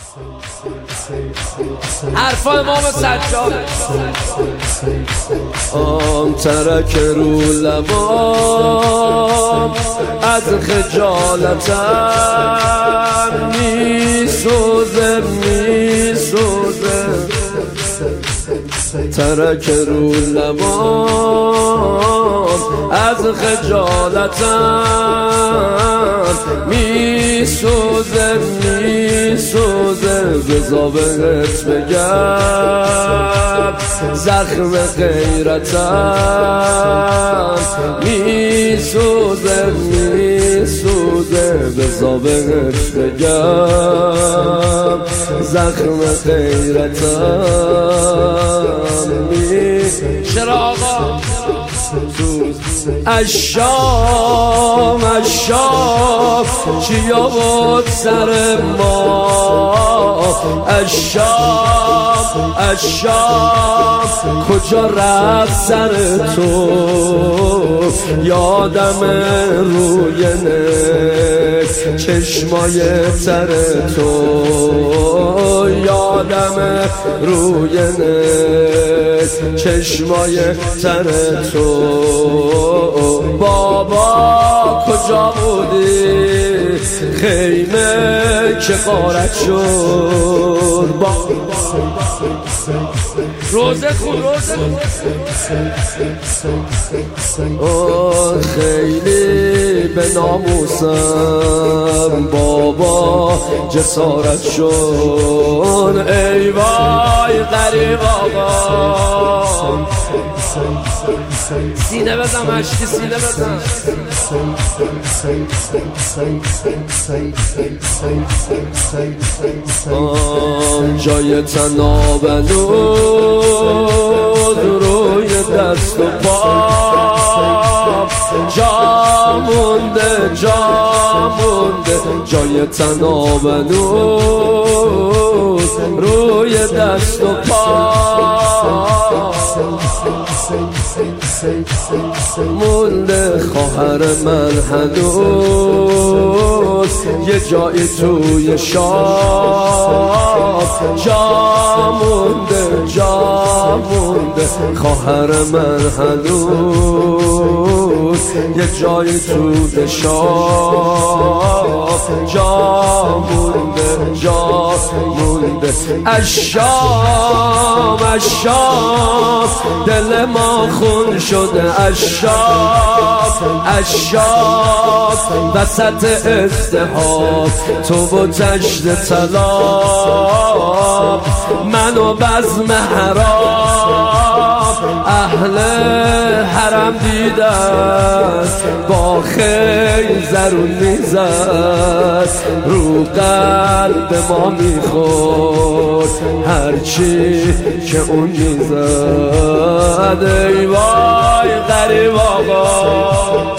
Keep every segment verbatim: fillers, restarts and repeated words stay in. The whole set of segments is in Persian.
حرف امام سجاد آن ترک رو لبام از خجالتم می سوزه می سوزه ترک رو لبام از خجالتم می سوزه می سوزه بزا بهت بگم زخم غیرتم می سوزه می سوزه بزا بهت بگم زخم غیرتم می چرا آقا اشام اشام چی آورد سر ما اشام اشام کجا رفت سر تو یادم روی نک چشمای تر تو یادم روی نک چشمای تر تو بابا کجا بودی خیمه که غارت شد با روزه خون روزه خون خیلی به ناموسم بابا جسارت شد ای وای غریب آقا سینه بزن مشتی سینه بزن آن جای تنابنود روی دست و پا جا مونده جا مونده جای تنابنود روی دست و پا مونده خواهر من هنوز یه جایی توی شام جا مونده جا مونده خواهر من هنوز یه جایی توی شام جا مونده جا مونده اشام اشام دل ما خون شده اشام اشام وسط ازدحام تو و تشت طلا منو بزم حرام اهل حرم دیدن با خیل زرون میزد رو قلب ما میخورد هرچی که اون میزد ای وای غریب آقا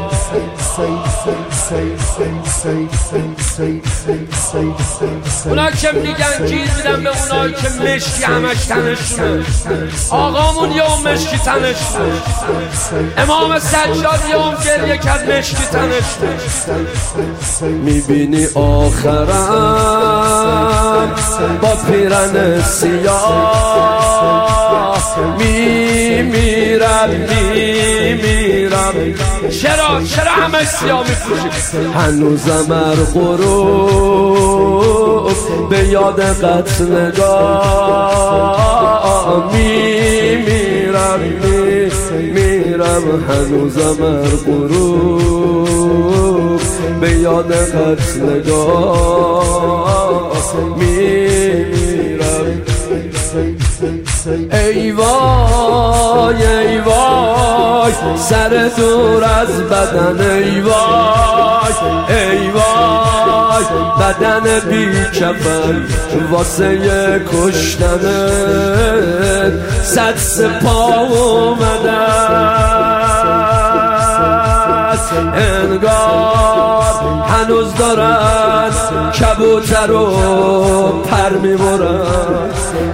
اونا که میگن گیر میدن به اونایی که مشکی همش تنشونه آقامون یه اون مشکی تنشونه امام سجاد یه اون گریه کرد مشکی تنشونه میبینی آخرم با پیرن سیاه میمیرم میمیرم چرا چرا همه سیاه میپوشی هنوزم ار غروب به یاد قتل نگاه میمیرم میمیرم هنوزم ار غروب به یاد قتل نگاه میمیرم ای وای ای وای سر دور از بدن ای وای ای وای بدن بی کفن واسه کشتنت صد سپاه اومدن انگار هنوز دارن کبوتر رو پر میبرن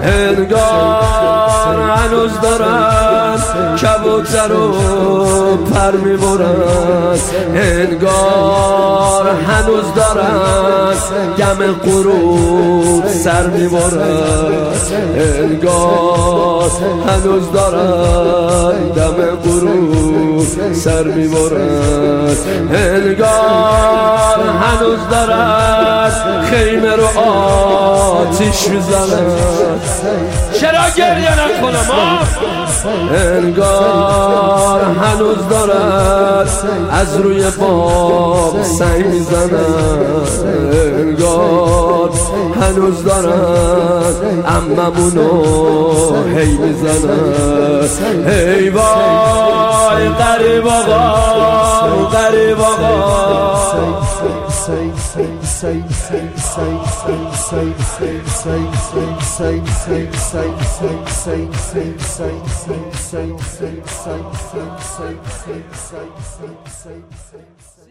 انگار هنوز دارن کبوتر رو پر میبرن انگار هنوز دارن گم غروب سر میبارد انگار هنوز دارد دم غروب سر میبارد انگار هنوز دارد خیمه رو آتیش میزند چرا گریه نکنم انگار هنوز دارد از روی باب سنگ میزند انگار هنوز دارد عممونو هی میزند ای وای غریب آقا غریب آقا Say